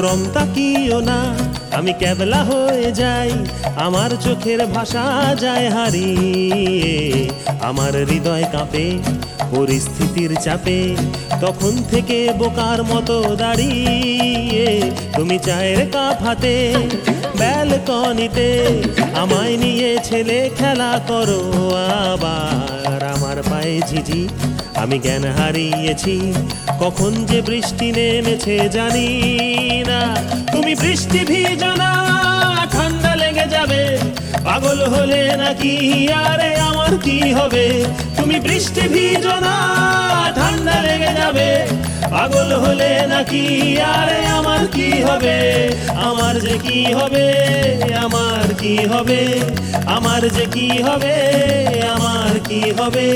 নরম তাকিও না, আমি ক্যাবলা হয়ে যাই, আমার চোখের ভাষা যায় হারিয়ে। আমার হৃদয় কাঁপে পরিস্থিতির চাপে, তখন থেকে বোকার মতো দাঁড়িয়ে। তুমি চায়ের কাপ হাতে ব্যালকনিতে আমায় নিয়ে ছেলে খেলা করো আবার। আমার পায়ে ঝিঝি, আমি জ্ঞান হারিয়েছি, কখন যে বৃষ্টি নেমেছে জানি না। তুমি বৃষ্টি ভিজো না, ঠান্ডা লেগে যাবে, পাগল হলে নাকি আরে আমার কি হবে? তুমি বৃষ্টি ভিজো না, ঠান্ডা লেগে যাবে, পাগল হলে নাকি আরে আমার কি হবে? আমার যে কি হবে, আমার কি হবে, আমার যে কি হবে, আমার কি হবে?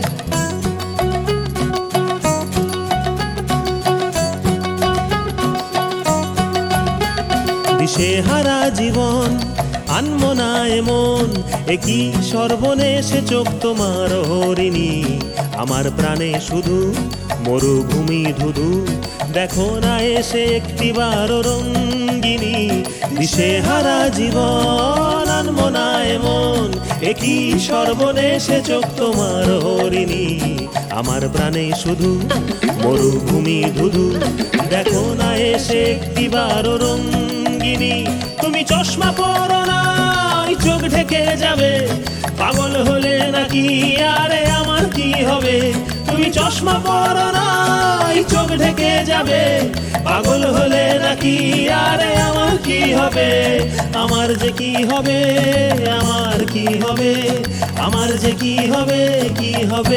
দিশেহারা জীবন আনমো না এমন, একই সর্বনেশে চোখ তোমার হরিণী। আমার প্রাণে শুধু মরুভূমি ধুধু, দেখো না এসে একটিবার রঙ্গিনী। দিশেহারা জীবন আনমো না এমন, একই সর্বনেশে চোখ তোমার হরিণী। আমার প্রাণে শুধু মরুভূমি ধুধু, দেখো না এসে একটিবার রঙ্গিনী। তুমি চশমা পরো না, চোখ ঢেকে যাবে, পাগল হলে নাকি আরে আমার কি হবে? তুমি চশমা পরো না, চোখ ঢেকে যাবে, পাগল হলে নাকি আরে আমার কি হবে? আমার যে কি হবে, আমার কি হবে, আমার যে কি হবে, কি হবে?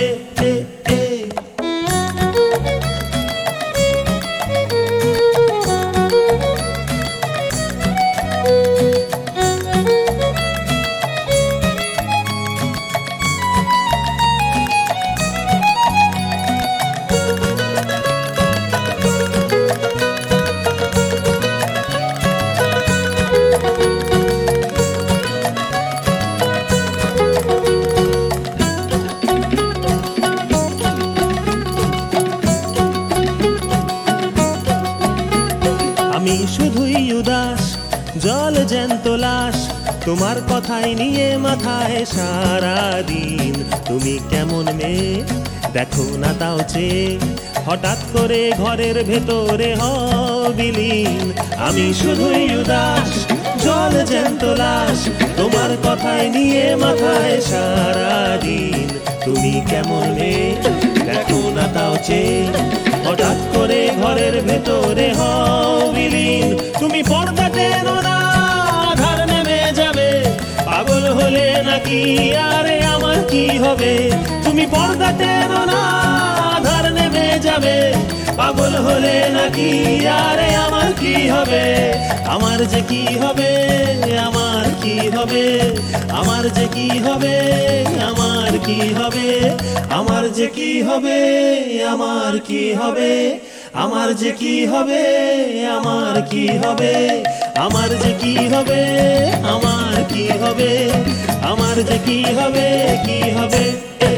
আমি শুধুই উদাস, জল জ্যান্ত লাশ, তোমার কথাই নিয়ে মাথায় সারাদিন। তুমি কেমন মেয়ে দেখো না তাও চেয়ে, হঠাৎ করে ঘরের ভেতরে হও বিলীন। আমি শুধুই উদাস, জল জ্যান্ত লাশ, তোমার কথাই নিয়ে মাথায় সারাদিন। তুমি কেমন মেয়ে দেখো না তাও চেয়ে, হঠাৎ করে ঘরের ভেতরে হও বিলীন। তুমি পর্দা টেনো না, আধার নেমে যাবে, পাগল হলে নাকি আরে আমার কি হবে? তুমি পর্দা টেনো না, আধার নেমে যাবে, পাগল হলে নাকি আরে আমার কি হবে? আমার যে কি হবে, আমার কি হবে, আমার যে কি হবে, আমার কি হবে, আমার যে কি হবে, আমার কি হবে, আমার যে কি হবে, আমার কি হবে, আমার যে কি হবে, আমার কি হবে, আমার যে কি হবে, কি হবে?